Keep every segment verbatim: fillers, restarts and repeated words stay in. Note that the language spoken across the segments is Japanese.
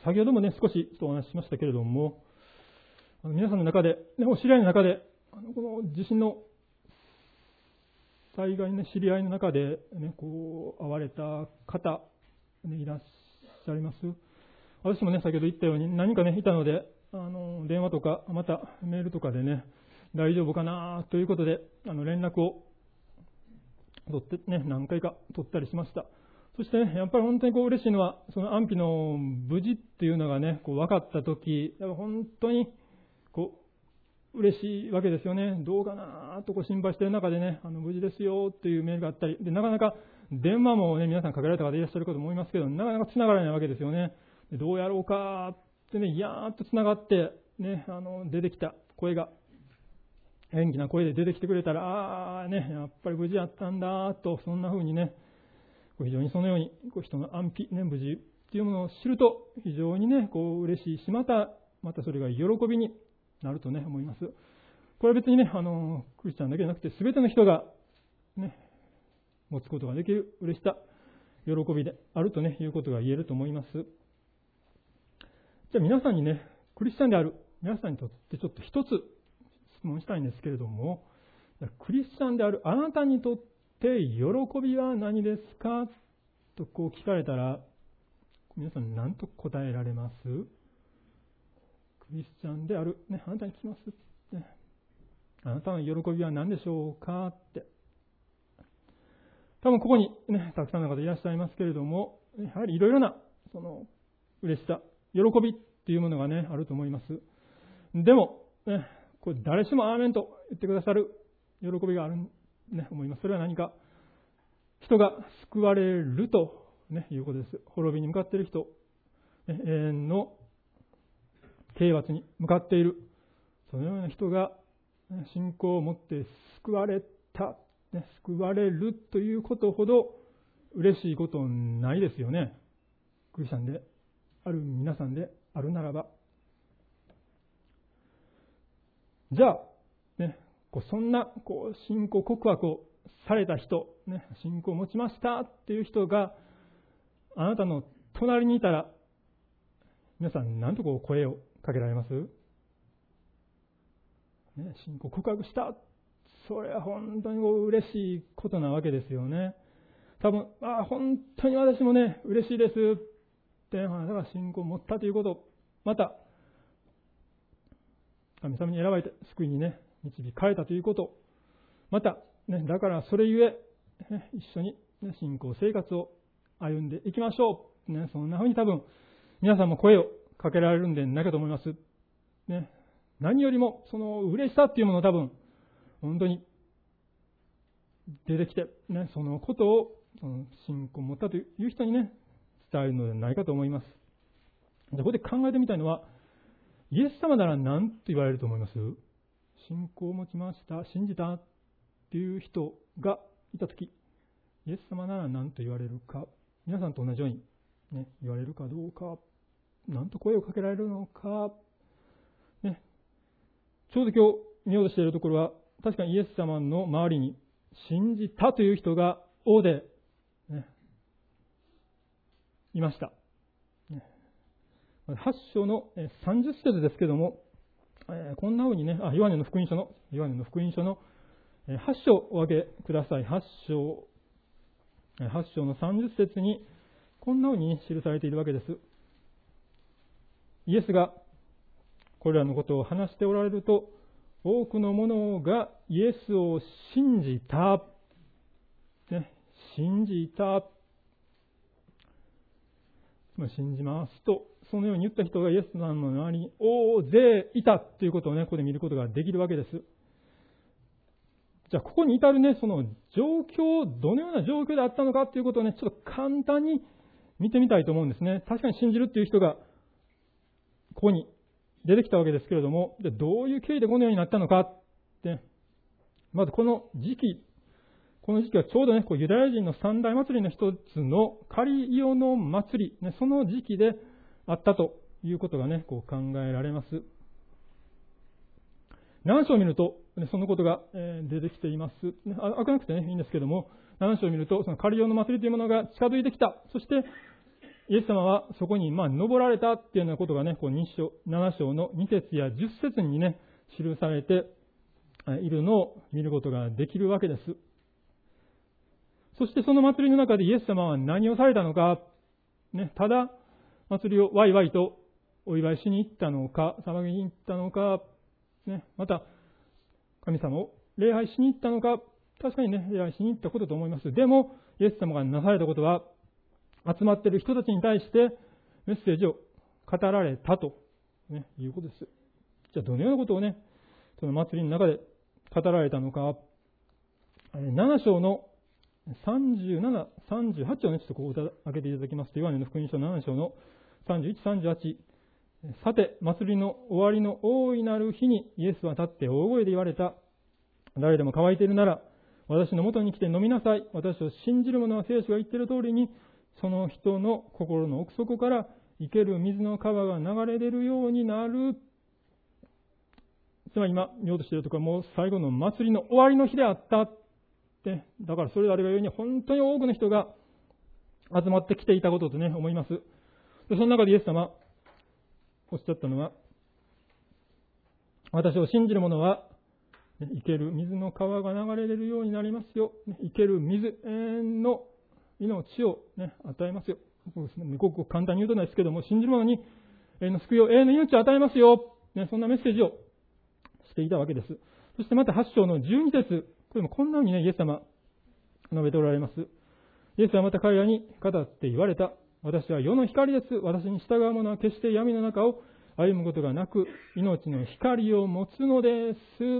先ほどもね、少しお話ししましたけれども、あの皆さんの中で、ね、お知り合いの中で、あのこの地震の災害の、ね、知り合いの中で、ね、こう、会われた方、ね、いらっしゃいます。私もね、先ほど言ったように何人かね、いたので、あの、電話とか、またメールとかでね、大丈夫かなということで、あの、連絡を取ってね、何回か取ったりしました。そしてね、やっぱり本当にこう嬉しいのは、その安否の無事っていうのがね、こう分かったとき、やっぱ本当に、こう、嬉しいわけですよね。どうかなとこう心配している中でね、あの、無事ですよっていうメールがあったり、で、なかなか電話もね、皆さんかけられた方いらっしゃるかと思いますけど、なかなか繋がらないわけですよね。でどうやろうかってね、やーっと繋がって、ね、あの、出てきた声が、元気な声で出てきてくれたら、あーね、やっぱり無事やったんだと、そんな風にね、非常にそのように、こう人の安否、ね、無事っていうものを知ると、非常にね、こう嬉しいし、また、またそれが喜びになるとね、思います。これは別にね、あの、クリスチャンだけじゃなくて、すべての人が、ね、持つことができる嬉しさ、喜びであるとね、いうことが言えると思います。じゃあ皆さんにね、クリスチャンである皆さんにとってちょっと一つ質問したいんですけれども、クリスチャンであるあなたにとって喜びは何ですかとこう聞かれたら、皆さん何と答えられます？クリスチャンである、ね、あなたに聞きます、ね。あなたの喜びは何でしょうかって。多分ここにね、たくさんの方いらっしゃいますけれども、やはりいろいろなその嬉しさ、喜びっていうものがね、あると思います。でも、ね、これ誰しもアーメンと言ってくださる喜びがある、ね、思います。それは何か、人が救われると、ね、いうことです。滅びに向かっている人、ね、永遠の刑罰に向かっている、そのような人が、ね、信仰を持って救われた、ね、救われるということほど嬉しいことないですよね。クリスチャンである皆さんであるならば。じゃあ、ね、こうそんなこう信仰告白をされた人、ね、信仰を持ちましたっていう人があなたの隣にいたら、皆さん何とこう声をかけられます？ね、信仰告白した。それは本当にこう嬉しいことなわけですよね。多分、ああ、本当に私もね、嬉しいですって、あなたが信仰を持ったということ、また、神様に選ばれて救いにね、導かれたということ、また、ね、だからそれゆえ、ね、一緒に、ね、信仰生活を歩んでいきましょう。ね、そんなふうに多分、皆さんも声をかけられるんでないかと思います。ね、何よりも、その嬉しさっていうものを多分、本当に出てきて、ね、そのことを、その信仰を持ったという人にね、伝えるのではないかと思います。ここで考えてみたいのは、イエス様なら何と言われると思います？信仰を持ちました、信じたっていう人がいたとき、イエス様なら何と言われるか、皆さんと同じように、ね、言われるかどうか、何と声をかけられるのか、ね、ちょうど今日見ようとしているところは、確かにイエス様の周りに信じたという人が大勢、ね、いました。はち章のさんじゅっ節ですけども、こんなふうにね、あ、ヨハネの福音書の、ヨハネの福音書のはち章をお分けください。はち章、はち章のさんじゅっ節に、こんなふうに記されているわけです。イエスがこれらのことを話しておられると、多くの者がイエスを信じた。ね、信じた。つまり信じますと、そのように言った人がイエス様の周りに大勢いたということをね、ここで見ることができるわけです。じゃあ、ここに至るね、その状況、どのような状況であったのかということをね、ちょっと簡単に見てみたいと思うんですね。確かに信じるっていう人が、ここに出てきたわけですけれども、でどういう経緯でこのようになったのかって、まずこの時期、この時期はちょうどね、こうユダヤ人の三大祭りの一つのカリオの祭り、ね、その時期であったということがね、こう考えられます。何章を見ると、ね、そのことが、えー、出てきています。あ、開かなくてね、いいんですけども、何章を見ると、そのカリオの祭りというものが近づいてきた。そして、 イエス様はそこにまあ登られたっていうようなことがね、こうに章、なな章のに節やじゅっ節にね、記されているのを見ることができるわけです。そしてその祭りの中でイエス様は何をされたのか、ね、ただ祭りをワイワイとお祝いしに行ったのか、騒ぎに行ったのか、ね、また神様を礼拝しに行ったのか、確かにね、礼拝しに行ったことと思います。でも、イエス様がなされたことは、集まっている人たちに対してメッセージを語られたと、ね、いうことです。じゃあ、どのようなことをね、その祭りの中で語られたのか、なな章のさんじゅうなな、さんじゅうはち章をね、ちょっとこう開けていただきますと、ヨハネの福音書なな章のさんじゅういち、さんじゅうはち、さて、祭りの終わりの大いなる日にイエスは立って大声で言われた。誰でも乾いているなら、私の元に来て飲みなさい。私を信じる者は聖書が言っている通りに、その人の心の奥底から生ける水の川が流れ出るようになる。つまり今見ようとしているところはもう最後の祭りの終わりの日であったって。だからそれであれが言うように本当に多くの人が集まってきていたこととね、思います。でその中でイエス様、おっしゃったのは、私を信じる者は、生ける水の川が流れ出るようになりますよ。生ける水、永遠の命を、ね、与えますよ。ごく簡単に言うとですけども、信じる者に永遠の救いを、永遠の命を与えますよ。ね、そんなメッセージをしていたわけです。そしてまたはち章のじゅうに節、これもこんなふうにね、イエス様、述べておられます。イエスはまた彼らに語って言われた。私は世の光です。私に従う者は決して闇の中を歩むことがなく、命の光を持つのです。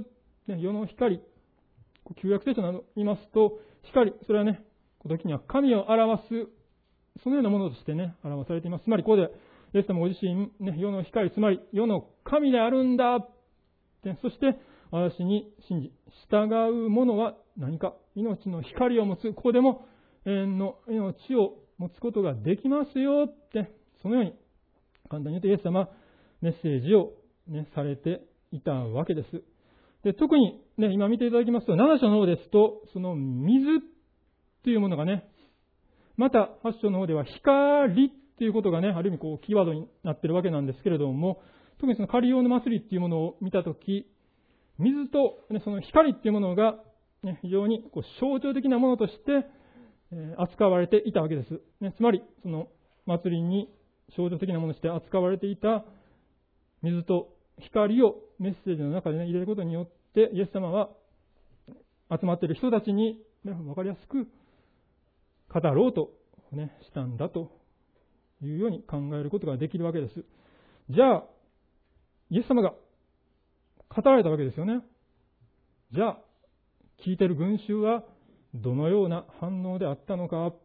ね、世の光。旧約聖書に言いますと、光、それはね、時には神を表す、そのようなものとしてね、表されています。つまり、ここで、イエス様ご自身、ね、世の光、つまり世の神であるんだ。ね、そして、私に信じ、従う者は何か、命の光を持つ、ここでも永遠の命を持つことができますよって、そのように、簡単に言うとイエス様、メッセージを、ね、されていたわけです。で特に、ね、今見ていただきますと、なな章の方ですと、その水というものがね、またはち章の方では光ということがね、ある意味こうキーワードになっているわけなんですけれども、特にそのカリオの祭りというものを見たとき、水と、ね、その光というものが、ね、非常にこう象徴的なものとして、えー、扱われていたわけです。ね、つまり、その祭りに象徴的なものとして扱われていた水と光をメッセージの中で、ね、入れることによって、イエス様は集まっている人たちに、ね、分かりやすく語ろうと、ね、したんだというように考えることができるわけです。じゃあ、イエス様が語られたわけですよね。じゃあ、聞いている群衆はどのような反応であったのかって、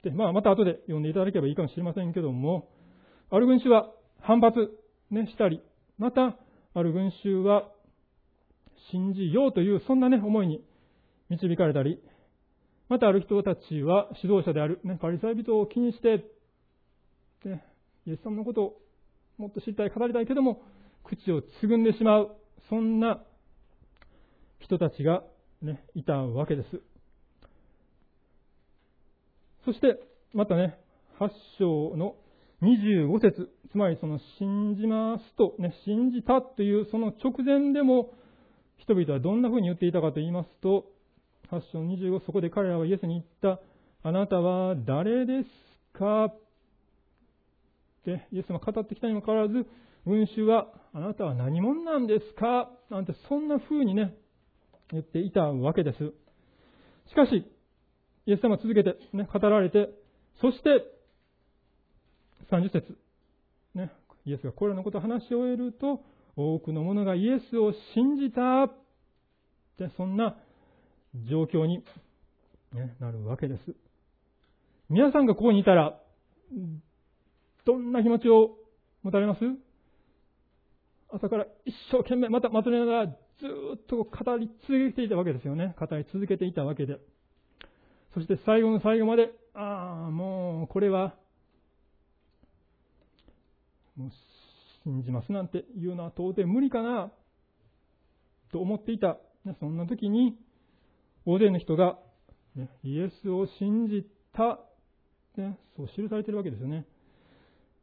まあ、また後で読んでいただければいいかもしれませんけども、ある群衆は反発、ね、したり、また、ある群衆は信じようという、そんなね、思いに導かれたり、またある人たちは指導者である、ね、パリサイ人を気にして、ね、イエス様のことをもっと知りたい、語りたいけども、口をつぐんでしまう、そんな人たちが、ね、いたわけです。そして、またね、はち章のにじゅうご節、つまりその信じますと、ね、信じたというその直前でも人々はどんなふうに言っていたかと言いますと、はち章のにじゅうご、そこで彼らはイエスに言った。あなたは誰ですかってイエス様が語ってきたにもかかわらず、群衆はあなたは何者なんですかなんてそんなふうにね、言っていたわけです。しかし、イエス様は続けて、ね、語られて、そして、さんじゅう節、ね、イエスがこれらのことを話し終えると、多くの者がイエスを信じたって、そんな状況に、ね、なるわけです。皆さんがここにいたら、どんな気持ちを持たれます？朝から一生懸命、またまとめながらずっと語り続けていたわけですよね。語り続けていたわけで。そして最後の最後まで、ああ、もうこれは、もう信じますなんて言うのは到底無理かな、と思っていた。そんな時に、大勢の人が、ね、イエスを信じた、ね、そう記されているわけですよね。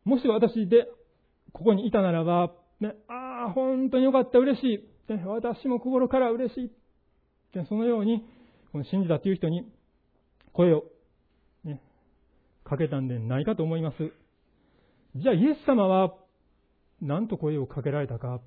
もし私でここにいたならば、ね、ああ、本当によかった、嬉しい。ね、私も心から嬉しい。でそのように、この信じたという人に声を、ね、かけたんでないかと思います。じゃあ、イエス様は何と声をかけられたか。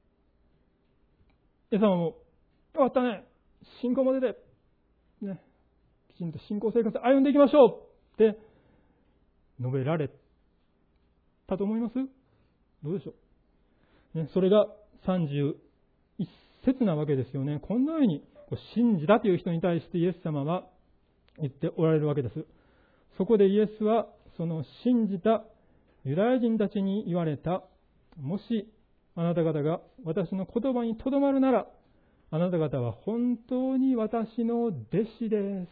イエス様も、よかったね、信仰も出て、ね、きちんと信仰生活歩んでいきましょうって述べられたと思います？どうでしょう、ね、それがさんじゅういっ節なわけですよね。こんなように信じたという人に対してイエス様は言っておられるわけです。そこでイエスはその信じたユダヤ人たちに言われた、もしあなた方が私の言葉にとどまるなら、あなた方は本当に私の弟子です。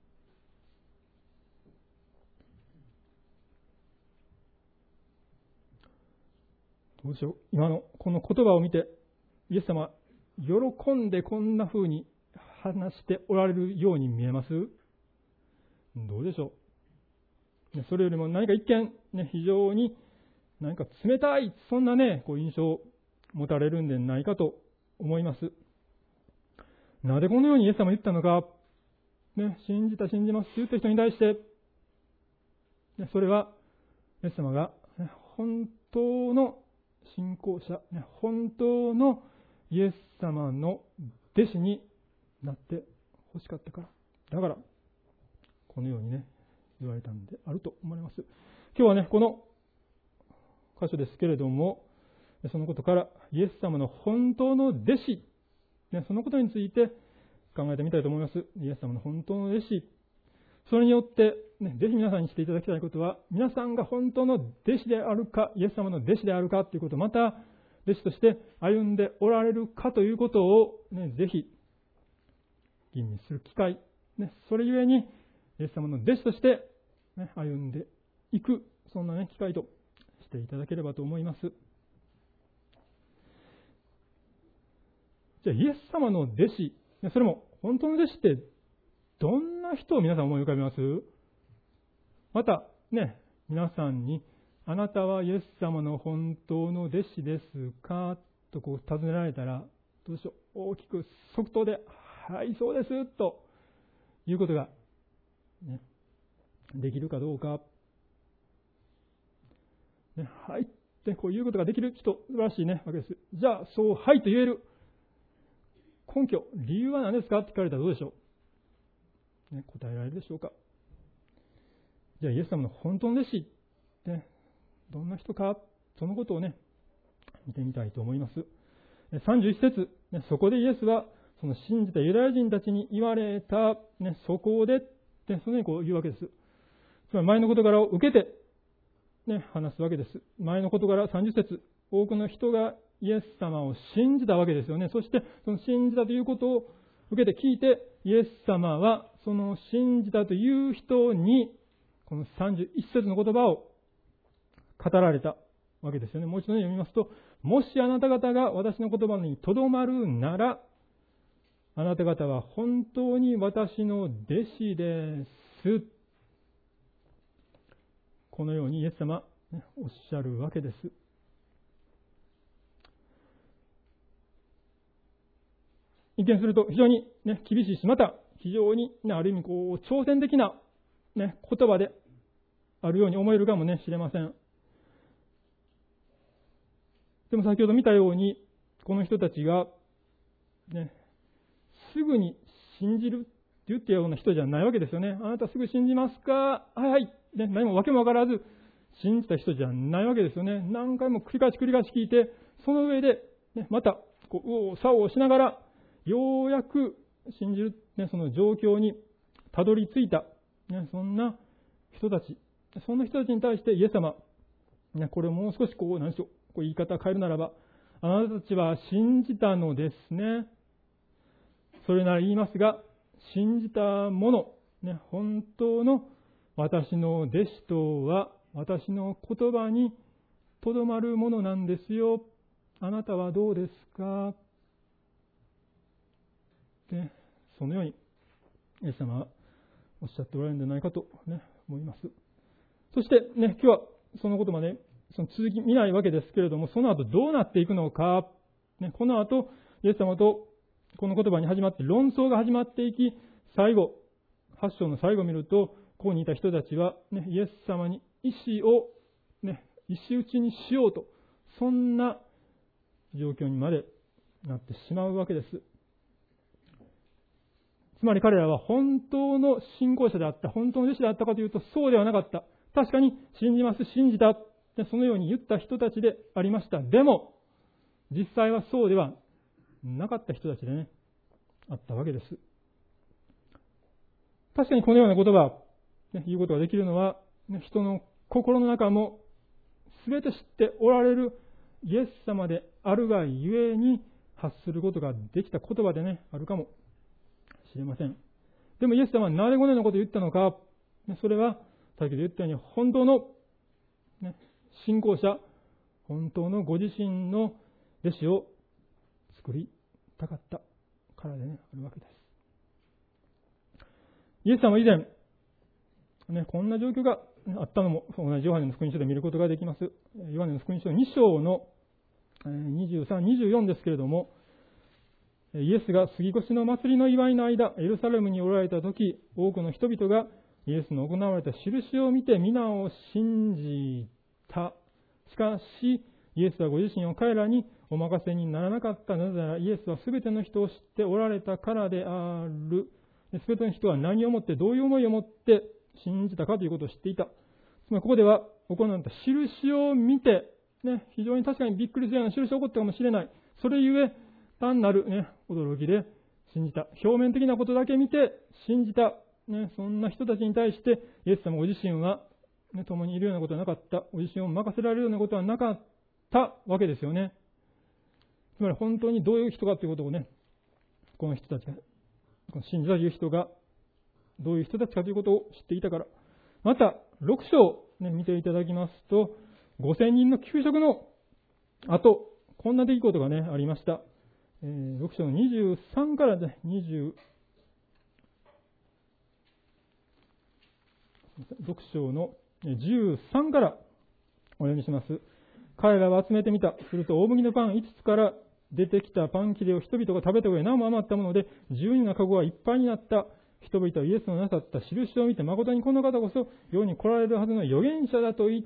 どうでしょう。今のこの言葉を見て、イエス様、喜んでこんな風に話しておられるように見えます？どうでしょう。それよりも何か一見、ね、非常に何か冷たい、そんなね、こう印象を持たれるんでないかと思います。なぜこのようにイエス様言ったのか、ね、信じた、信じますと言った人に対して、ね、それは、イエス様が、ね、本当の信仰者、ね、本当のイエス様の弟子になって欲しかったから。だから、このようにね、言われたんであると思います。今日はね、この箇所ですけれども、そのことからイエス様の本当の弟子、ね、そのことについて考えてみたいと思います。イエス様の本当の弟子。それによって、ね、ぜひ皆さんにしていただきたいことは、皆さんが本当の弟子であるか、イエス様の弟子であるかということ、また、弟子として歩んでおられるかということを、ね、ぜひ、吟味する機会、ね、それゆえに、イエス様の弟子として、ね、歩んでいく、そんな、ね、機会としていただければと思います。じゃあ、イエス様の弟子、それも本当の弟子ってどんな人を皆さん思い浮かべます？またね、皆さんにあなたはイエス様の本当の弟子ですかとこう尋ねられたら、どうでしょう、大きく即答ではいそうですということが、ね、できるかどうか、ね、はいってこういうことができる人、素晴らしいねわけです。じゃあそうはいと言える根拠、理由は何ですかって聞かれたらどうでしょう、ね、答えられるでしょうか。じゃあイエス様の本当の弟子ってどんな人か、そのことをね見てみたいと思います。さんじゅういっ節、ね、そこでイエスはその信じたユダヤ人たちに言われた、ね、そこでってそのようにこう言うわけです。つまり前の事柄を受けて、ね、話すわけです。前の事柄さんじゅう節、多くの人がイエス様を信じたわけですよね。そしてその信じたということを受けて聞いて、イエス様はその信じたという人にこのさんじゅういっ節の言葉を語られたわけですよね。もう一度読みますと、もしあなた方が私の言葉にとどまるなら、あなた方は本当に私の弟子です。このようにイエス様、ね、おっしゃるわけです。一見すると非常に、ね、厳しいし、また非常に、ね、ある意味こう挑戦的な、ね、言葉であるように思えるかも、ね、しれません。でも先ほど見たように、この人たちが、ね、すぐに信じるって言ったような人じゃないわけですよね。あなたすぐ信じますか？はいはい。ね、何も訳もわからず信じた人じゃないわけですよね。何回も繰り返し繰り返し聞いて、その上で、ね、またこう右往左往しながらようやく信じる、ね、その状況にたどり着いた、ね、そんな人たち、そんな人たちに対してイエス様、ね、これをもう少しこう何でしょう、こう言い方を変えるならば、あなたたちは信じたのですね。それなら言いますが、信じたもの、ね、本当の私の弟子とは私の言葉にとどまるものなんですよ。あなたはどうですか？で、そのようにイエス様はおっしゃっておられるんじゃないかと、ね、思います。そしてね、今日はそのことまでその続き見ないわけですけれども、その後どうなっていくのか、ね、この後、イエス様とこの言葉に始まって論争が始まっていき、最後、はち章の最後を見ると、ここにいた人たちは、ね、イエス様に石を、ね、石打ちにしようと、そんな状況にまでなってしまうわけです。つまり彼らは本当の信仰者であった、本当の弟子であったかというと、そうではなかった。確かに信じます、信じた、そのように言った人たちでありました。でも、実際はそうではなかった人たちでね、あったわけです。確かにこのような言葉、ね、言うことができるのは、ね、人の心の中も全て知っておられるイエス様であるがゆえに発することができた言葉でね、あるかもしれません。でもイエス様はなぜこのようなことを言ったのか、それは先ほど言ったように本当の、ね、信仰者、本当のご自身の弟子を作りたかったからでね、あるわけです。イエス様は以前、ね、こんな状況があったのも同じヨハネの福音書で見ることができます。ヨハネの福音書に章のにじゅうさん、にじゅうよんですけれども、イエスが杉越の祭りの祝いの間、エルサレムにおられたとき、多くの人々がイエスの行われた印を見て皆を信じた。しかし、イエスはご自身を彼らにお任せにならなかった。なぜならイエスはすべての人を知っておられたからである。すべての人は何をもって、どういう思いを持って信じたかということを知っていた。つまりここでは行われた印を見て、ね、非常に確かにびっくりするような印が起こったかもしれない。それゆえ、単なる、ね、驚きで信じた。表面的なことだけ見て信じた。ね、そんな人たちに対して、イエス様ご自身は、ね、共にいるようなことはなかった。ご自身を任せられるようなことはなかったわけですよね。つまり本当にどういう人かということをね、この人たちが、この信じたという人が、どういう人たちかということを知っていたから。また、ろく章、ね、見ていただきますと、ごせんにんの給食の後、こんな出来事がね、ありました。えー、ろく章のにじゅうさんからね、にじゅう、ろく章のじゅうさんからお読みします。彼らは集めてみた。すると大麦のパンいつつから出てきたパン切れを人々が食べた上、なおも余ったもので、じゅうにんの籠はいっぱいになった。人々はイエスのなさった印を見て、誠にこの方こそ世に来られるはずの預言者だと言った。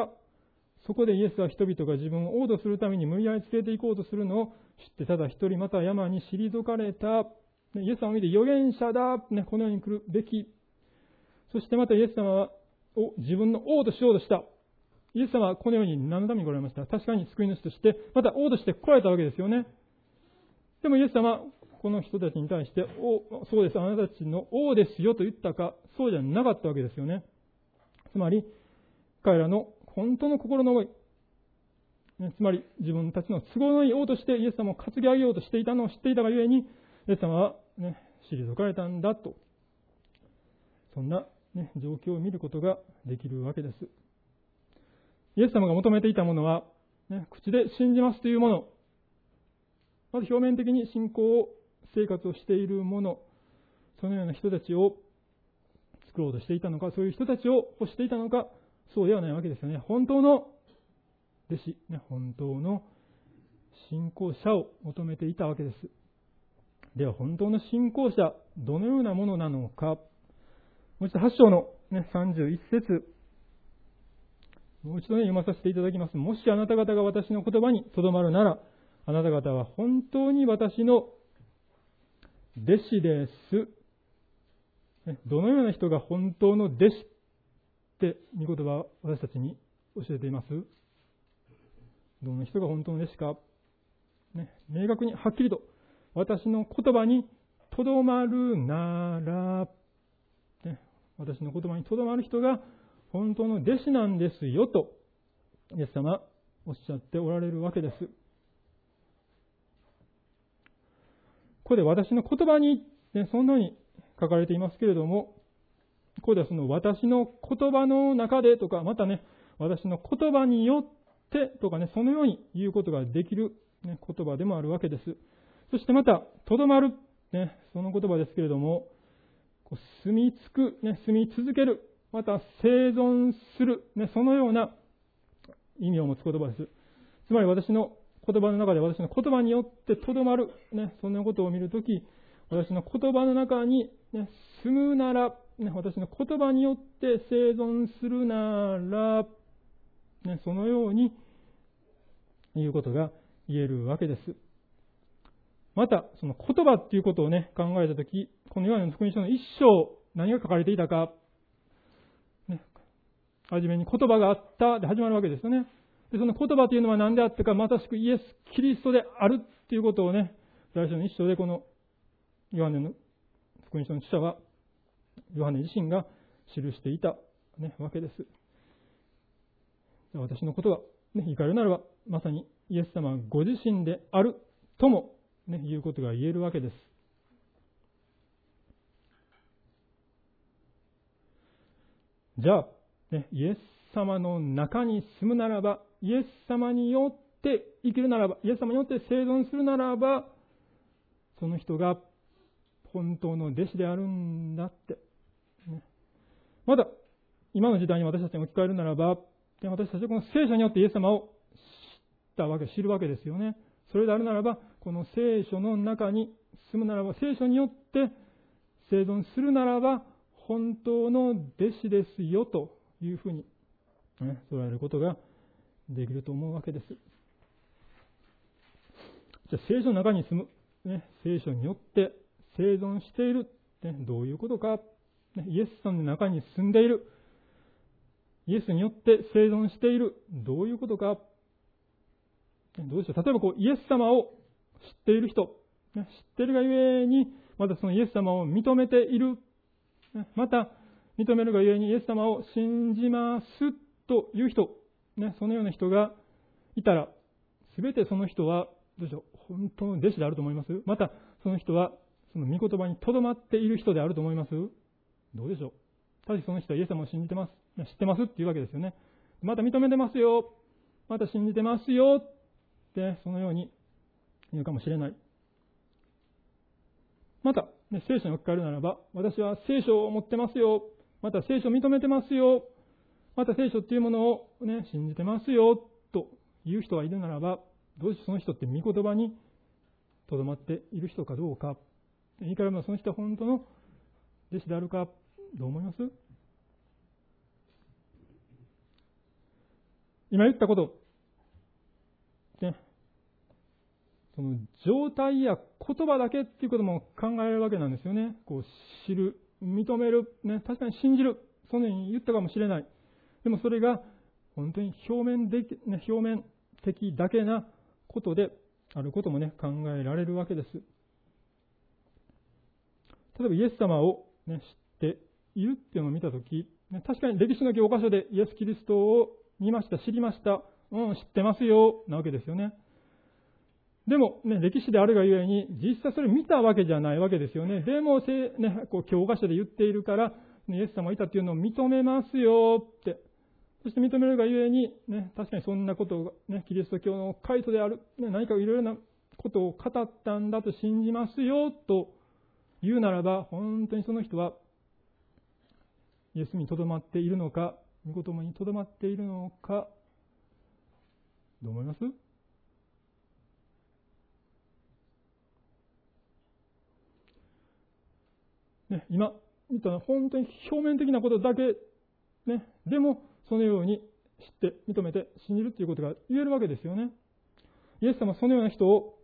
そこでイエスは人々が自分を王土するために無理やり連れて行こうとするのを知って、ただ一人また山に退かれた。イエス様を見て預言者だ、ね、この世に来るべき。そしてまたイエス様は自分の王としようとした。イエス様はこのように何のために来られました。確かに救い主として、また王として来られたわけですよね。でもイエス様はこの人たちに対して、お、そうです、あなたたちの王ですよと言ったか、そうじゃなかったわけですよね。つまり、彼らの本当の心の思い、つまり自分たちの都合のいい王としてイエス様を担ぎ上げようとしていたのを知っていたがゆえに、イエス様は、ね、退かれたんだと、そんな、ね、状況を見ることができるわけです。イエス様が求めていたものは、ね、口で信じますというもの、まず表面的に信仰生活をしているもの、そのような人たちを作ろうとしていたのか、そういう人たちを欲していたのか、そうではないわけですよね。本当の弟子、ね、本当の信仰者を求めていたわけです。では本当の信仰者、どのようなものなのか。もう一度はち章の、ね、さんじゅういち節、もう一度、ね、読まさせていただきます。もしあなた方が私の言葉にとどまるなら、あなた方は本当に私の弟子です。どのような人が本当の弟子って御言葉は私たちに教えています？どの人が本当の弟子か、ね、明確にはっきりと私の言葉にとどまるなら、ね、私の言葉にとどまる人が本当の弟子なんですよとイエス様おっしゃっておられるわけです。ここで私の言葉に、ね、そんなに書かれていますけれども、ここではその私の言葉の中でとか、またね、私の言葉によってとかね、そのように言うことができる、ね、言葉でもあるわけです。そしてまた、とどまる、ね、その言葉ですけれども、こう住み着く、ね、住み続ける。 また生存する、ね、そのような意味を持つ言葉です。つまり私の言葉の中で、私の言葉によってとどまる、ね、そんなことを見るとき、私の言葉の中に、ね、住むなら、ね、私の言葉によって生存するなら、ね、そのように言うことが言えるわけです。また、その言葉っていうことをね、考えたとき、このヨハネの福音書の一章、何が書かれていたか、ね、はじめに言葉があったで始まるわけですよね。で、その言葉というのは何であったか、まさしくイエス・キリストであるっていうことをね、最初の一章でこのヨハネの福音書の記者は、ヨハネ自身が記していた、ね、わけです。私のことは、ね、言い換えるならば、まさにイエス様ご自身であるとも、ね、いうことが言えるわけです。じゃあ、ね、イエス様の中に住むならば、イエス様によって生きるならば、イエス様によって生存するならば、その人が本当の弟子であるんだって。ね、まだ、今の時代に私たちが置き換えるならば、私たちはこの聖書によってイエス様を知ったわけ、知るわけですよね。それであるならば、この聖書の中に住むならば、聖書によって生存するならば、本当の弟子ですよというふうに、ね、捉えることができると思うわけです。じゃあ聖書の中に住む、ね、聖書によって生存している、ね、どういうことか、ね、イエス様の中に住んでいる、イエスによって生存している、どういうことか、どうでしょう。例えばこうイエス様を知っている人、ね、知っているがゆえに、またそのイエス様を認めている、ね、また認めるがゆえにイエス様を信じますという人、ね、そのような人がいたら、すべてその人はどうでしょう、本当の弟子であると思います。またその人はその御言葉にとどまっている人であると思います。どうでしょう。ただしその人はイエス様を信じてます、知ってますっていうわけですよね。また認めてますよ、また信じてますよってそのように言うかもしれない。また、ね、聖書に置き換えるならば、私は聖書を持ってますよ、また聖書を認めてますよ、また聖書っていうものを、ね、信じてますよという人がいるならば、どうしてその人って御言葉にとどまっている人かどうか、言い換えればその人は本当の弟子であるか、どう思います？今言ったこと、ね、その状態や言葉だけっていうことも考えられるわけなんですよね。こう知る、認める、ね、確かに信じる、そのように言ったかもしれない。でもそれが本当に表面的、ね、表面的だけなことであることもね、考えられるわけです。例えばイエス様を、ね、知っているっていうのを見たとき、ね、確かに歴史の教科書でイエス・キリストを見ました、知りました、うん、知ってますよ、なわけですよね。でも、ね、歴史であるがゆえに、実際それ見たわけじゃないわけですよね。でも、ね、こう教科書で言っているから、イエス様がいたっていうのを認めますよって。そして認めるがゆえに、ね、確かにそんなことを、ね、キリスト教の開祖である、ね、何かいろいろなことを語ったんだと信じますよと言うならば、本当にその人は、イエスにとどまっているのか、御言葉にとどまっているのか、どう思います？ね、今見た本当に表面的なことだけ、ね、でもそのように知って認めて信じるということが言えるわけですよね。イエス様はそのような人を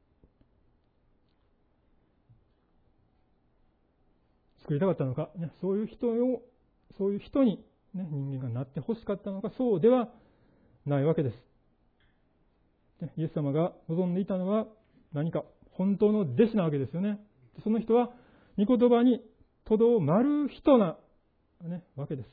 作りたかったのか、ね、そういう人をそういう人に、ね、人間がなってほしかったのか、そうではないわけです。イエス様が望んでいたのは何か本当の弟子なわけですよね。その人は御言葉にとどまる人な、ね、わけです。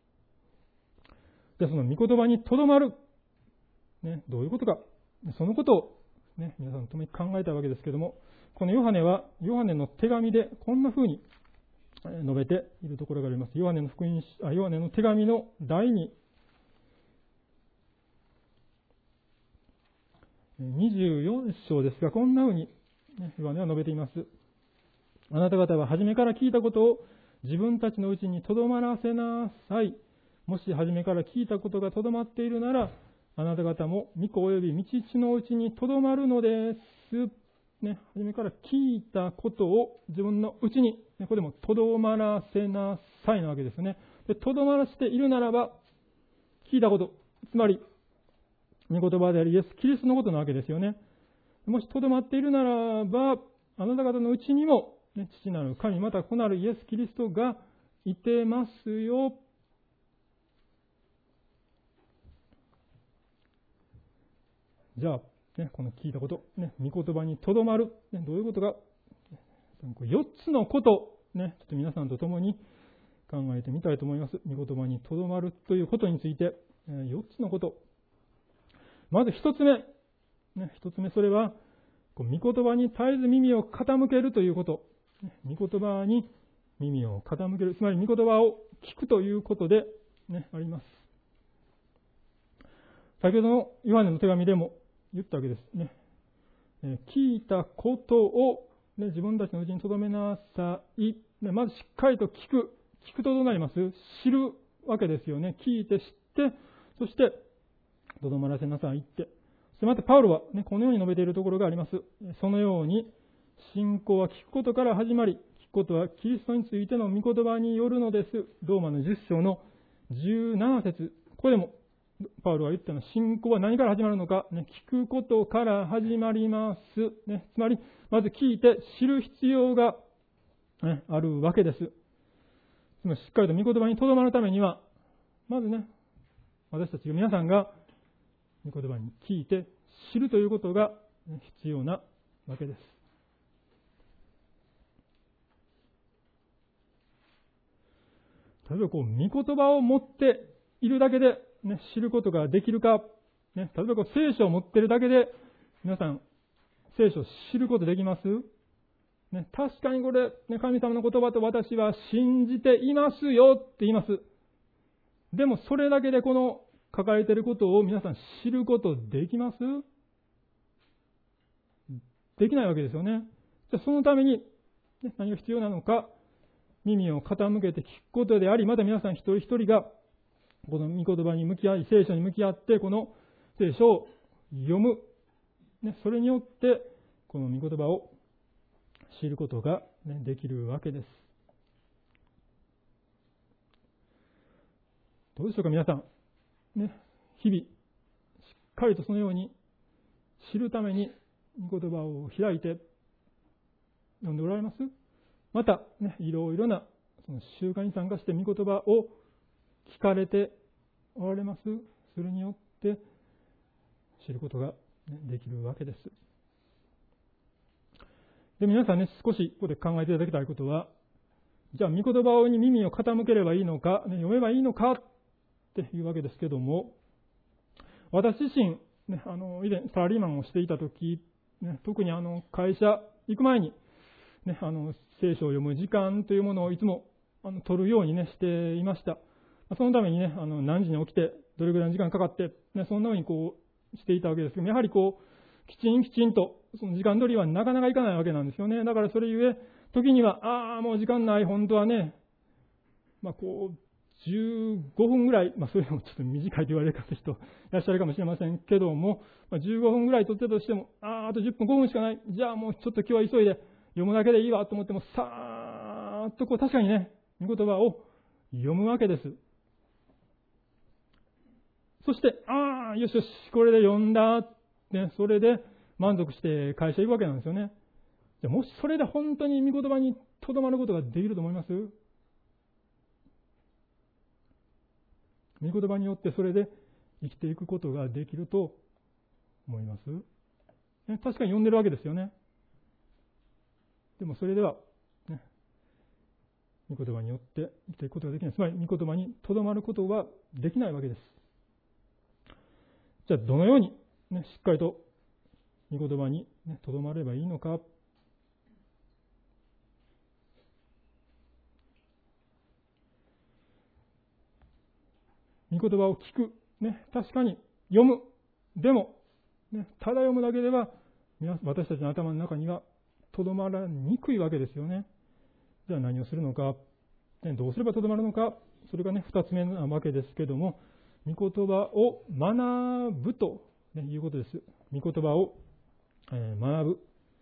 じゃあその御言葉にとどまる、ね、どういうことか、そのことを、ね、皆さんと共に考えたわけですけれども、このヨハネはヨハネの手紙でこんな風に述べているところがあります。ヨハネの福音あヨハネの手紙のだいににじゅうよん章ですが、こんな風にヨハネは述べています。あなた方は初めから聞いたことを自分たちのうちにとどまらせなさい。もし初めから聞いたことがとどまっているなら、あなた方も御子及び御父のうちにとどまるのです。ね、初めから聞いたことを自分のうちに、ね、これでもとどまらせなさいなわけですね。で、とどまらせているならば、聞いたこと、つまり、御言葉でありイエス・キリストのことなわけですよね。もしとどまっているならば、あなた方のうちにも、ね、父なる神、また子なるイエス・キリストがいてますよ。じゃあ、ね、この聞いたこと、ね、御言葉にとどまる、ね、どういうことか、よっつのこと、ね、ちょっと皆さんと共に考えてみたいと思います。御言葉にとどまるということについて、よっつのこと。まず一つ目、ね、一つ目、それは、御言葉に絶えず耳を傾けるということ。御言葉に耳を傾ける、つまり御言葉を聞くということで、ね、あります。先ほどのヨハネの手紙でも言ったわけですね。聞いたことを、ね、自分たちのうちに留めなさい。まずしっかりと聞く。聞くとどうなります？知るわけですよね。聞いて知って、そして、とどまらせなさいって。そしてまたパウロは、ね、このように述べているところがあります。そのように、信仰は聞くことから始まり、聞くことはキリストについての御言葉によるのです。ローマのじゅっ章のじゅうなな節。ここでも、パウロは言ったのは、信仰は何から始まるのか、ね、聞くことから始まります。ね、つまり、まず聞いて知る必要が、ね、あるわけです。つまりしっかりと御言葉にとどまるためには、まずね、私たち皆さんが御言葉に聞いて知るということが必要なわけです。例えばこう、御言葉を持っているだけで、ね、知ることができるか、ね、例えばこう聖書を持っているだけで、皆さん、聖書を知ることできます？ね、確かにこれ、ね、神様の言葉と私は信じていますよって言います。でもそれだけでこの書かれていることを皆さん知ることできます？できないわけですよね。じゃあそのために、ね、何が必要なのか、耳を傾けて聞くことであり、また皆さん一人一人がこの御言葉に向き合い、聖書に向き合って、この聖書を読む。ね、それによって、この御言葉を知ることが、ね、できるわけです。どうでしょうか、皆さん。ね、日々、しっかりとそのように知るために、御言葉を開いて読んでおられます？また、ね、いろいろなその習慣に参加して御言葉を聞かれておられます？それによって知ることができるわけです。で、皆さんね、少しここで考えていただきたいことは、じゃあ、御言葉に耳を傾ければいいのか、ね、読めばいいのかっていうわけですけども、私自身、ね、あの、以前サラリーマンをしていたとき、ね、特にあの、会社行く前に、ね、あの、聖書を読む時間というものをいつもあの取るようにね、していました。そのためにね、あの、何時に起きて、どれぐらいの時間かかって、ね、そんな風にこう、していたわけですけど、やはりこう、きちんきちんと、その時間通りはなかなかいかないわけなんですよね。だからそれゆえ、時には、ああ、もう時間ない、本当はね、まあこう、じゅうごふんぐらい、まあそれでもちょっと短いと言われる人いらっしゃるかもしれませんけども、まあ、じゅうごふんぐらい取ってたとしても、ああ、あとじゅっぷん、ごふんしかない。じゃあもうちょっと今日は急いで読むだけでいいわと思っても、さーっとこう確かにね、御言葉を読むわけです。そして、ああ、よしよし、これで読んだ、ね、それで満足して会社行くわけなんですよね。じゃあもしそれで本当に御言葉にとどまることができると思います？御言葉によってそれで生きていくことができると思います？ね、確かに読んでるわけですよね。でもそれでは、ね、御言葉によって生きていくことができない。つまり御言葉にとどまることはできないわけです。じゃあどのように、ね、しっかりと御言葉にとどまればいいのか。御言葉を聞く。ね、確かに読む。でも、ね、ただ読むだけでは私たちの頭の中にはとどまらにくいわけですよね。じゃあ何をするのか。 どうすればとどまるのか、それがね、二つ目なわけですけども、御言葉を学ぶということです。御言葉を学ぶ。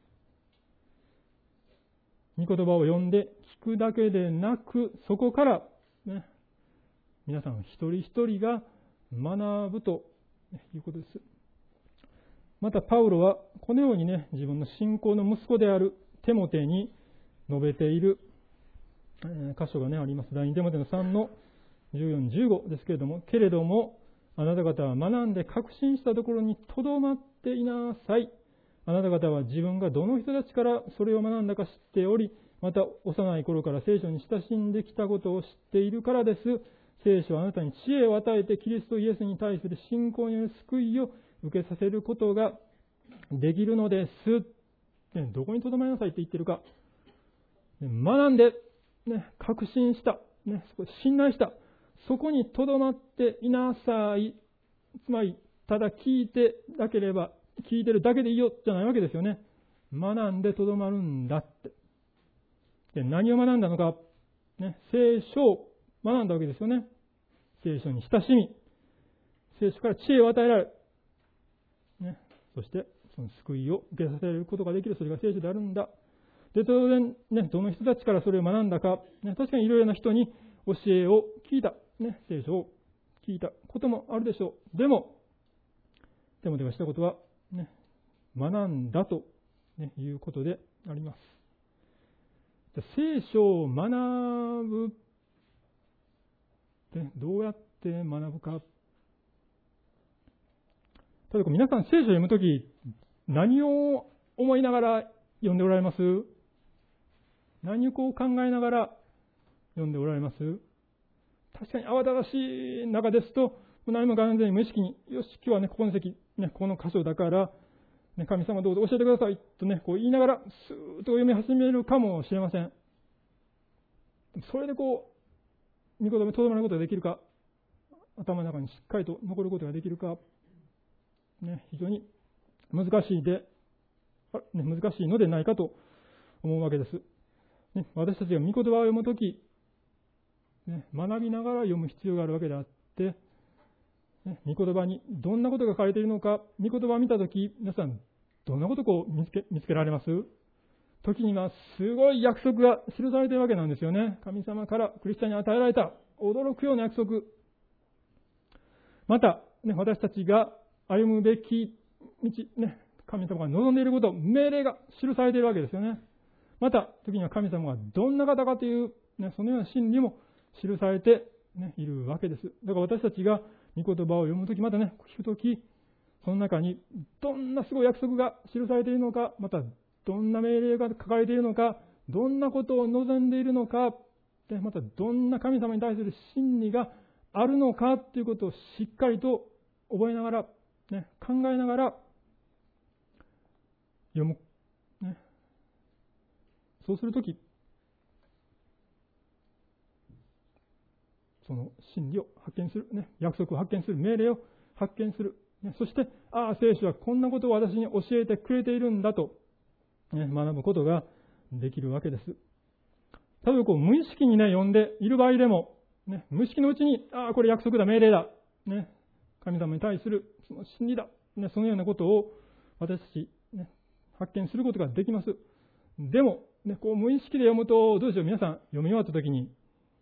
御言葉を読んで聞くだけでなく、そこから、ね、皆さん一人一人が学ぶということです。またパウロはこのようにね、自分の信仰の息子であるテモテに述べている箇所がねあります。第二テモテのさんのじゅうよん、じゅうごですけれども、けれどもあなた方は学んで確信したところにとどまっていなさい。あなた方は自分がどの人たちからそれを学んだか知っており、また幼い頃から聖書に親しんできたことを知っているからです。聖書はあなたに知恵を与えてキリストイエスに対する信仰による救いを受けさせることができるのです。ね、どこにとどまりなさいって言ってるか。学んで、ね、確信した、ね、信頼した。そこにとどまっていなさい。つまり、ただ聞いてなければ、聞いてるだけでいいよじゃないわけですよね。学んでとどまるんだって。で、何を学んだのか、ね、聖書を学んだわけですよね。聖書に親しみ、聖書から知恵を与えられる。ね、そして、その救いを受けさせることができる。それが聖書であるんだ。で、当然、ね、どの人たちからそれを学んだか、ね、確かにいろいろな人に教えを聞いた。ね、聖書を聞いたこともあるでしょう。でも、テモテがしたことは、ね、学んだと、ね、いうことであります。聖書を学ぶ、ね、どうやって学ぶか。例えば皆さん聖書を読むとき、何を思いながら読んでおられます？何をこう考えながら読んでおられます？確かに慌ただしい中ですと、何も完全に無意識に、よし、今日はね、ここの席、ね、この箇所だから、ね、神様どうぞ教えてくださいとね、こう言いながら、スーッと読み始めるかもしれません。それでこう、御言葉にとどまることができるか、頭の中にしっかりと残ることができるか、ね、非常に難しいで、ね、難しいのでないかと思うわけです。ね、私たちが御言葉を読むとき、ね、学びながら読む必要があるわけであって、ね、御言葉にどんなことが書かれているのか、御言葉を見たとき、皆さん、どんなことをこう見つけ、見つけられます？時にはすごい約束が記されているわけなんですよね。神様からクリスチャンに与えられた驚くような約束。また、ね、私たちが歩むべき道、ね、神様が望んでいること、命令が記されているわけですよね。また、時には神様がどんな方かという、ね、そのような真理も記されて、ね、いるわけです。だから私たちが御言葉を読むとき、またね、聞くとき、その中にどんなすごい約束が記されているのか、またどんな命令が書かれているのか、どんなことを望んでいるのか、でまたどんな神様に対する真理があるのかということをしっかりと覚えながら、ね、考えながら読む。ね、そうするとき、その真理を発見する、ね、約束を発見する、命令を発見する。ね、そして、ああ、聖書はこんなことを私に教えてくれているんだと、ね、学ぶことができるわけです。例えばこう無意識にね、読んでいる場合でも、ね、無意識のうちに、ああ、これ約束だ、命令だ、ね、神様に対するその真理だ、ね、そのようなことを私たち、ね、発見することができます。でも、ね、こう無意識で読むと、どうでしょう、皆さん読み終わったときに、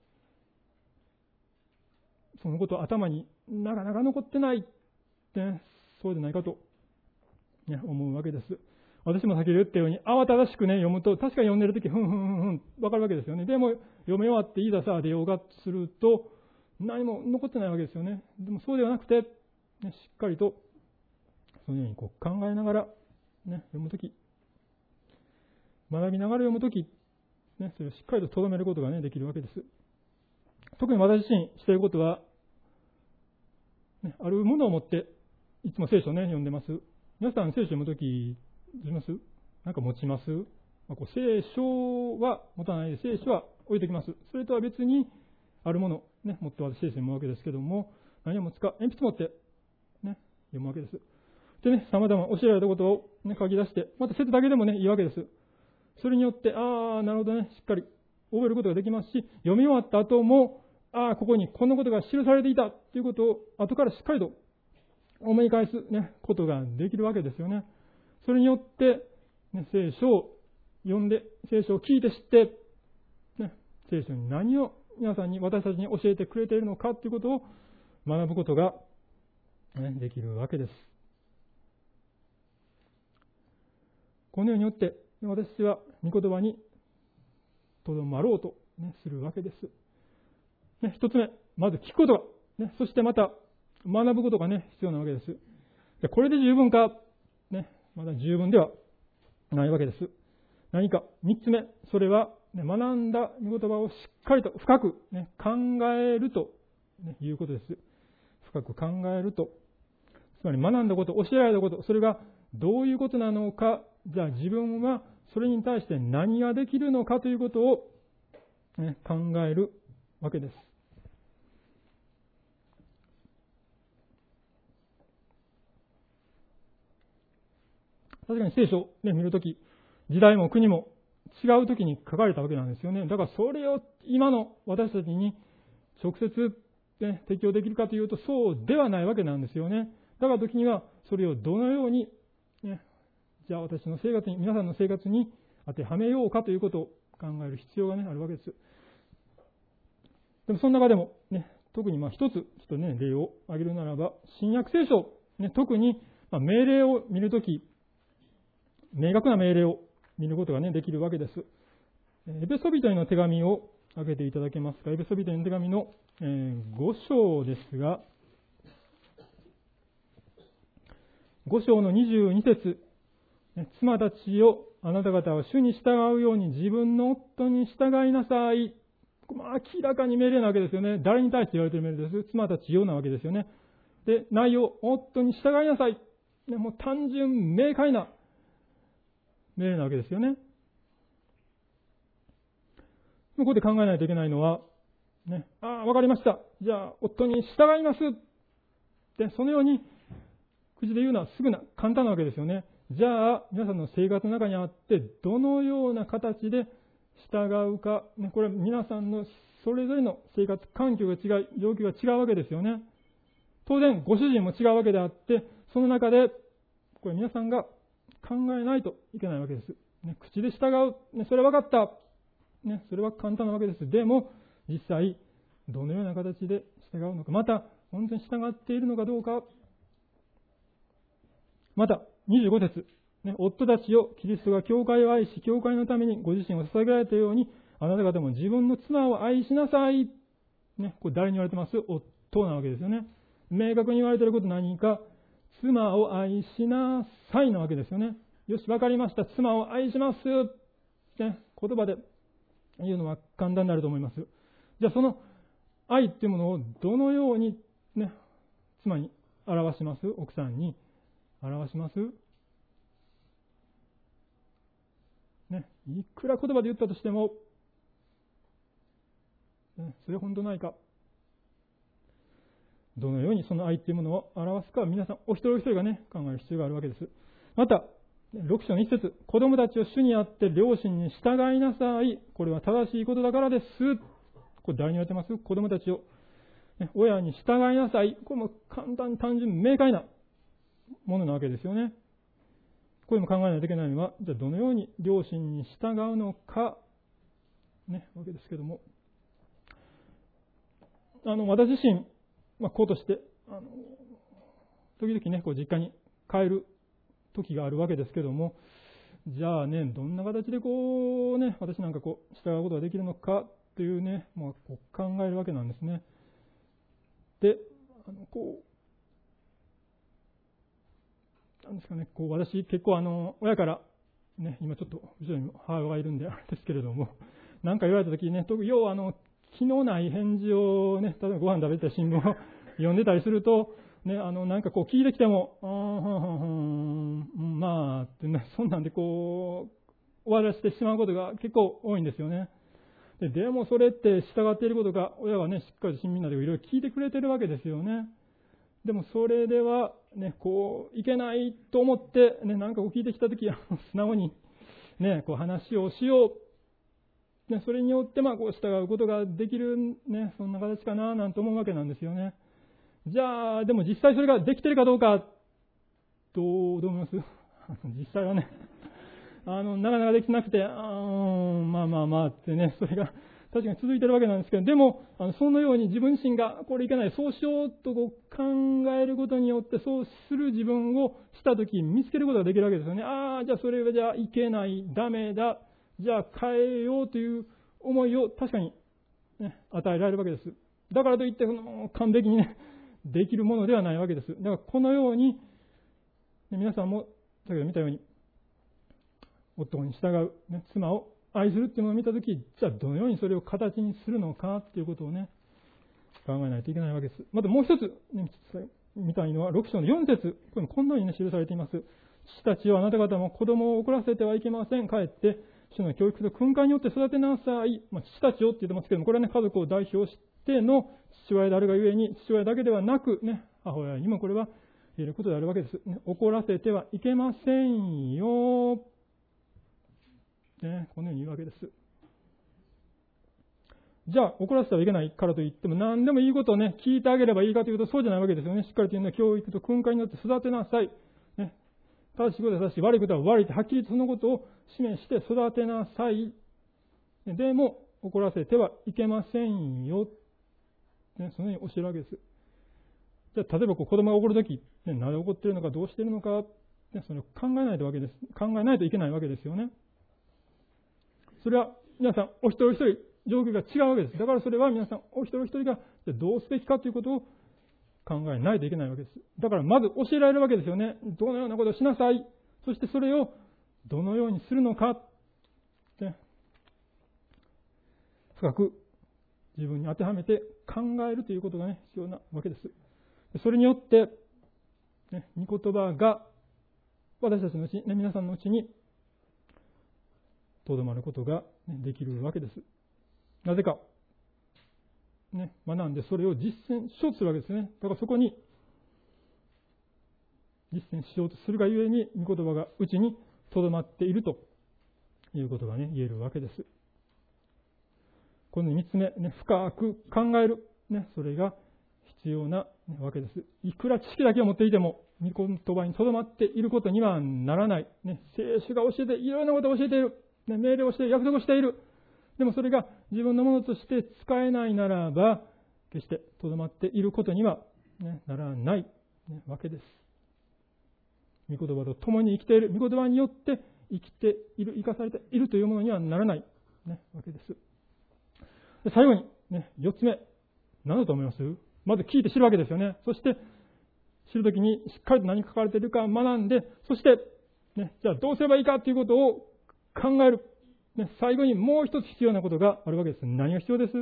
そのこと頭になかなか残ってない、ね、そうでないかと、ね、思うわけです。私も先ほど言ったように、慌ただしくね、読むと、確かに読んでるとき、ふんふんふんふん、わかるわけですよね。でも、読み終わって、いざさあ出ようがすると、何も残ってないわけですよね。でも、そうではなくて、ね、しっかりと、そのようにこう考えながら、ね、読むとき、学びながら読むとき、ね、それをしっかりと留めることがね、できるわけです。特に私自身していることは、ね、あるものを持って、いつも聖書をね、読んでます。皆さん聖書を読むとき、どうします？なんか持ちます？まあ、こう聖書は持たないで、聖書は置いてきます。それとは別に、あるもの、ね、持っては聖書を読むわけですけども、何を持つか、鉛筆持って、ね、読むわけです。でね、様々教えられたことを、ね、書き出して、また説だけでもね、いいわけです。それによって、ああ、なるほどね、しっかり覚えることができますし、読み終わった後も、ああ、ここにこのことが記されていたということを後からしっかりと思い返す、ね、ことができるわけですよね。それによって、ね、聖書を読んで、聖書を聞いて知って、ね、聖書に何を皆さんに、私たちに教えてくれているのかということを学ぶことが、ね、できるわけです。このようによって、私は御言葉にとどまろうと、ね、するわけです。ね、一つ目、まず聞くことが、ね、そしてまた学ぶことがね、必要なわけです。でこれで十分か、ね、まだ十分ではないわけです。何か三つ目、それは、ね、学んだ御言葉をしっかりと深く、ね、考えると、ね、いうことです。深く考えると、つまり学んだこと、教えられたこと、それがどういうことなのか、じゃあ自分はそれに対して何ができるのかということを、ね、考えるわけです。確かに聖書を、ね、見るとき、時代も国も違うときに書かれたわけなんですよね。だからそれを今の私たちに直接、ね、適用できるかというとそうではないわけなんですよね。だから時にはそれをどのように、ね、じゃあ私の生活に、皆さんの生活に当てはめようかということを考える必要が、ね、あるわけです。でもその中でも、ね、特にまあ一つちょっと、ね、例を挙げるならば、新約聖書、ね、特にまあ命令を見るとき、明確な命令を見ることが、ね、できるわけです。エペソビトへの手紙を開けていただけますか。エペソビトへの手紙のご章ですが、ご章のにじゅうに節、妻たちよ、あなた方は主に従うように自分の夫に従いなさい。まあ、明らかに命令なわけですよね。誰に対して言われている命令です。妻たちよなわけですよね。で、内容、夫に従いなさい。ね、もう単純明快な命令なわけですよね。ここで考えないといけないのは、ね、ああ、わかりました。じゃあ、夫に従います。で、そのように、口で言うのはすぐな、簡単なわけですよね。じゃあ、皆さんの生活の中にあって、どのような形で従うか、ね、これは皆さんのそれぞれの生活環境が違い、状況が違うわけですよね。当然、ご主人も違うわけであって、その中で、これ皆さんが考えないといけないわけです。ね、口で従う、ね、それは分かった。ね、それは簡単なわけです。でも、実際、どのような形で従うのか、また、本当に従っているのかどうか、また、にじゅうご節、ね、夫たちよ、キリストが教会を愛し、教会のためにご自身を捧げられたように、あなた方も自分の妻を愛しなさい。ね、これ誰に言われてます？夫なわけですよね。明確に言われていること何か、妻を愛しなさいなわけですよね。よし、わかりました。妻を愛します。ね、言葉で言うのは簡単になると思います。じゃあその愛っていうものをどのようにね、妻に表します？奥さんに表します？ね、いくら言葉で言ったとしても、ね、それは本当ないか。どのようにその愛というものを表すかは皆さんお一人お一人がね、考える必要があるわけです。また、ろく章の一節、子供たちを主にあって両親に従いなさい。これは正しいことだからです。これ誰に言われてます？子供たちを、ね、親に従いなさい。これも簡単、単純、明快なものなわけですよね。これも考えないといけないのは、じゃあどのように両親に従うのか、ね、わけですけども。あの、私自身、まあ、子として、あの、時々ね、こう実家に帰る時があるわけですけども、じゃあね、どんな形でこうね、私なんかこう、従うことができるのかというね、まあ、こう考えるわけなんですね。で、あの、こう、なんですかね、こう、私結構あの、親から、ね、今ちょっと後ろに母がいるんであれですけれども、何か言われた時にね、特に要はあの、気のない返事をね、例えばご飯食べて新聞を読んでたりすると、ね、あの、なんかこう聞いてきても、あーはんはんはん、まあ、ってね、そんなんでこう、終わらせてしまうことが結構多いんですよね。で、でもそれって従っていることが、親はね、しっかり親身などいろいろ聞いてくれてるわけですよね。でもそれでは、ね、こう、いけないと思って、ね、なんかこう聞いてきたときは、素直に、ね、こう話をしよう。 ね、それによってまあこう従うことができる、ね、そんな形かななんて思うわけなんですよね。じゃあでも実際それができてるかどうか、どうどう思います？実際はね、あのなかなかできてなくて、あーまあまあまあってね、それが確かに続いてるわけなんですけど、でもあのそのように自分自身がこれいけない、そうしようとこう考えることによって、そうする自分をしたとき見つけることができるわけですよね。ああ、じゃあそれはじゃあいけない、ダメだ、じゃあ変えようという思いを確かに、ね、与えられるわけです。だからといってその完璧にねできるものではないわけです。だからこのように皆さんも先ほど見たように夫に従う、ね、妻を愛するっていうものを見たとき、じゃあどのようにそれを形にするのかっていうことをね考えないといけないわけです。またもう一つ、ね、見たいのはろく章のよん節、これこんなように、ね、記されています。父たちはあなた方も子供を怒らせてはいけません。かえって主の教育と訓戒によって育てなさい。まあ、父たちをって言ってますけども、これはね家族を代表しての父親であるがゆえに、父親だけではなくね母親にもこれは言えることであるわけです。ね、怒らせてはいけませんよ。ね、このように言うわけです。じゃあ怒らせてはいけないからといっても何でもいいことをね聞いてあげればいいかというとそうじゃないわけですよね。しっかりと言うのは教育と訓戒によって育てなさい。ね、正しいことは正しい、悪いことは悪いとはっきりとそのことを示して育てなさい。でも怒らせてはいけませんよ。ね、そのように教えるわけです。じゃあ例えばこう子供が怒るとき、ね、なぜ怒っているのかどうしているのか、ね、それを考えないとわけです。考えないといけないわけですよね。それは皆さんお一人お一人状況が違うわけです。だからそれは皆さんお一人お一人がどうすべきかということを考えないといけないわけです。だからまず教えられるわけですよね。どのようなことをしなさい。そしてそれをどのようにするのかって、深く自分に当てはめて考えるということがね、必要なわけです。それによって、ね、御言葉が私たちのうち、ね、皆さんのうちにとどまることができるわけです。なぜか、ね、学んでそれを実践しようとするわけですね。だからそこに実践しようとするがゆえに、御言葉がうちにとどまっているということがね、言えるわけです。この三つ目、ね、深く考える、ね、それが必要なわけです。いくら知識だけを持っていても、御言葉にとどまっていることにはならない。ね、聖書が教えて、いろいろなことを教えている。ね、命令をして、約束をしている。でもそれが自分のものとして使えないならば、決してとどまっていることには、ね、ならない、ね、わけです。御言葉と共に生きている、御言葉によって生きている、生かされているというものにはならない、ね、わけです。で最後に、ね、四つ目、何だと思います？まず聞いて知るわけですよね。そして知るときにしっかりと何が書かれているか学んで、そして、ね、じゃあどうすればいいかということを考える。ね、最後にもう一つ必要なことがあるわけです。何が必要です？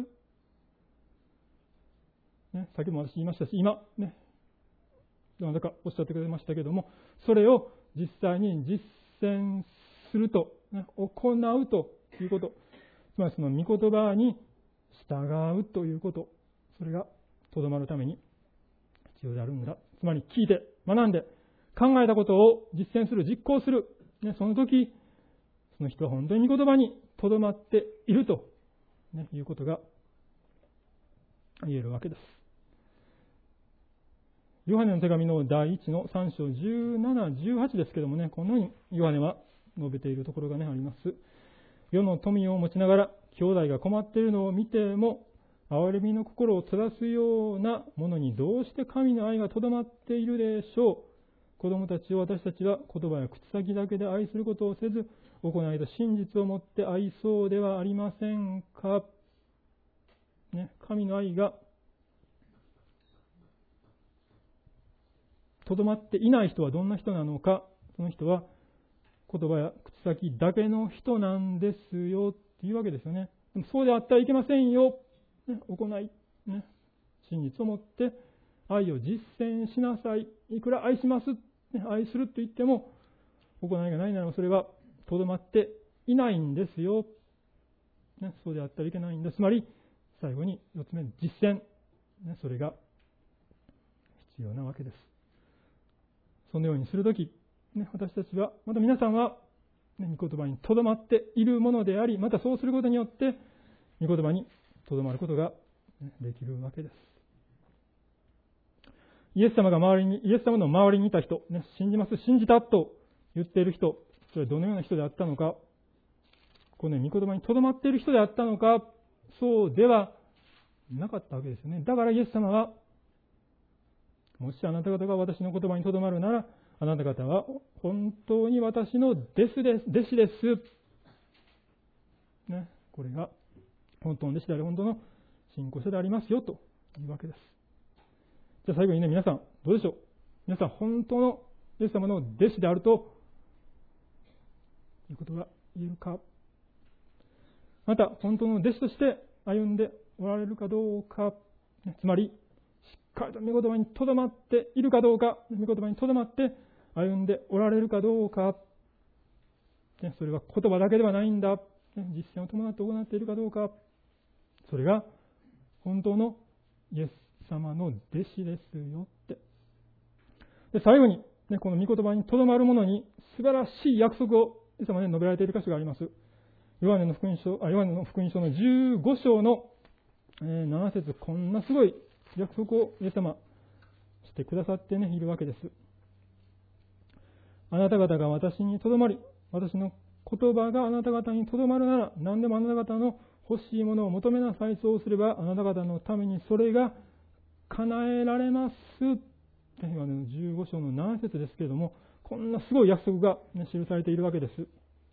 ね、先も私言いましたし、今、ね、どなたかおっしゃってくれましたけども、それを実際に実践すると、ね、行うということ、つまりその御言葉に従うということ、それがとどまるために必要であるんだ。つまり聞いて、学んで、考えたことを実践する、実行する。ね、その時、その人は本当に御言葉にとどまっていると、ね、いうことが言えるわけです。ヨハネの手紙の第一のさん章じゅうなな、じゅうはちですけどもね、このようにヨハネは述べているところがね、あります。世の富を持ちながら、兄弟が困っているのを見ても、憐れみの心を正すようなものにどうして神の愛がとどまっているでしょう。子供たちを私たちは言葉や口先だけで愛することをせず、行いと真実をもって愛そうではありませんか。ね、神の愛がとどまっていない人はどんな人なのか。その人は言葉や口先だけの人なんですよっていうわけですよね。でもそうであってはいけませんよ。ね、行い、ね、真実をもって愛を実践しなさい。いくら愛します、ね、愛すると言っても行いがないならばそれはとどまっていないんですよ。ね、そうであってはいけないんです。つまり最後に四つ目、実践、ね、それが必要なわけです。そのようにするとき、ね、私たちは、また皆さんは、 御言葉にとどまっているものであり、またそうすることによって、御言葉にとどまることができるわけです。イエス様が周りに、イエス様の周りにいた人、ね、信じます、信じたと言っている人、それはどのような人であったのか、この御言葉にとどまっている人であったのか、そうではなかったわけですよね。だからイエス様は、もしあなた方が私の言葉にとどまるなら、あなた方は本当に私の弟子です。弟子です。ね、これが本当の弟子である本当の信仰者でありますよというわけです。じゃあ最後にね、皆さんどうでしょう。皆さん本当のイエス様の弟子であるということが言えるか。また本当の弟子として歩んでおられるかどうか。つまりしっかりと御言葉にとどまっているかどうか。御言葉にとどまって歩んでおられるかどうか。それは言葉だけではないんだ。実践を伴って行っているかどうか。それが本当のイエス様の弟子ですよって。で最後に、ね、この御言葉にとどまる者に素晴らしい約束をイエス様に述べられている箇所があります。ヨハネの福音書、あ、ヨハネの福音書のじゅうご章のなな節、こんなすごい約束をイエス様してくださってね、いるわけです。あなた方が私にとどまり、私の言葉があなた方にとどまるなら、何でもあなた方の欲しいものを求めなさい。そうすれば、あなた方のためにそれが叶えられます。ヨハネのじゅうご章のなな節ですけれども、こんなすごい約束が、ね、記されているわけです。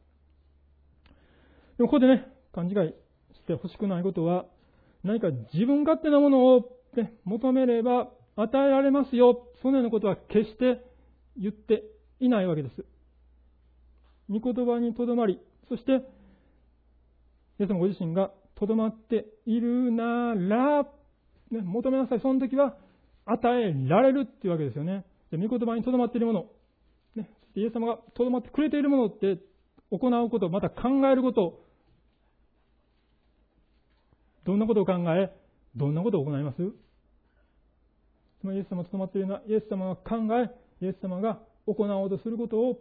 でもここでね、勘違いしてほしくないことは、何か自分勝手なものを、ね、求めれば与えられますよ。そのようなことは決して言っていないわけです。御言葉にとどまり、そして、イエス様ご自身がとどまっているなら、ね、求めなさい。その時は与えられるっていうわけですよね。で、御言葉にとどまっているもの、ね、イエス様がとどまってくれているものって行うこと、また考えること、どんなことを考え、どんなことを行います？つまりイエス様がとどまっているのは、イエス様が考え、イエス様が行おうとすることを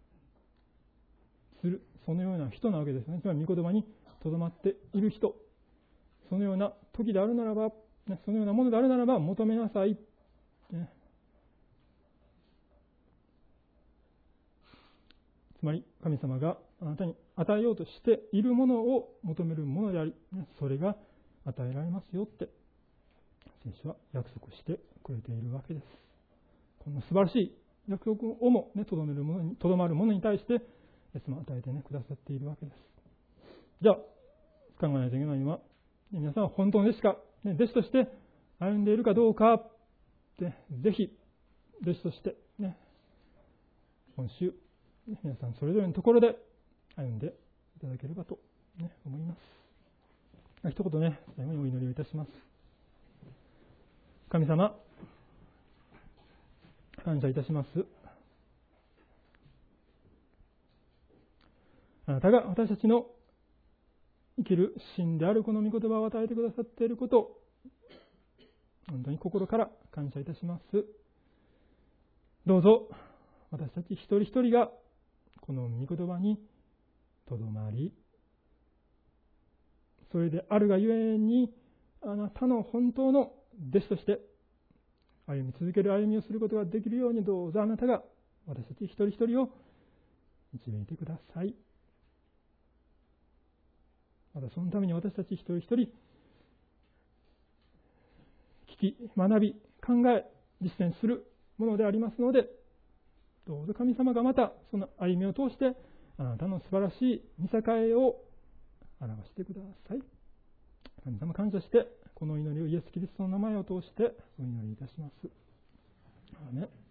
する、そのような人なわけですね。つまり御言葉にとどまっている人、そのような時であるならば、ね、そのようなものであるならば求めなさい、ね、つまり神様があなたに与えようとしているものを求めるものであり、ね、それが与えられますよって聖書は約束してくれているわけです。こんな素晴らしい約束をもね、とどめるものに、とどまるものに対してイエス様を与えてね、くださっているわけです。じゃあ、考えないといけないのは、皆さんは本当の弟子か、ね、弟子として歩んでいるかどうか、でぜひ、弟子として、ね、今週、皆さんそれぞれのところで歩んでいただければと、ね、思います。一言ね、最後にお祈りをいたします。神様、感謝いたします。あなたが私たちの生きる真であるこの御言葉を与えてくださっていることを本当に心から感謝いたします。どうぞ私たち一人一人がこの御言葉にとどまり、それであるがゆえにあなたの本当の弟子として歩み続ける歩みをすることができるように、どうぞあなたが私たち一人一人を導いてください。またそのために私たち一人一人聞き、学び、考え、実践するものでありますので、どうぞ神様がまたその歩みを通してあなたの素晴らしい見境を表してください。神様感謝してこの祈りをイエス・キリストの名前を通してお祈りいたします。アーメン。